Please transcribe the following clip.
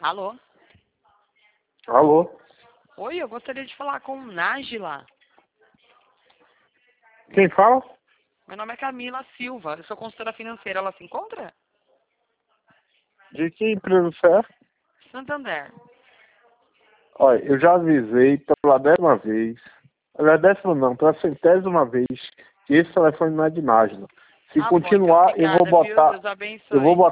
Alô? Alô? Oi, eu gostaria de falar com Nájila. Quem fala? Meu nome é Camila Silva, eu sou consultora financeira. Ela se encontra? De que empresa você é? Santander. Olha, eu já avisei pela 10ª vez, pela 10ª não, pela 100ª vez, que esse telefone não é de Nájila. Se Tá bom, então continuar, obrigada, viu? Deus eu vou abençoe. botar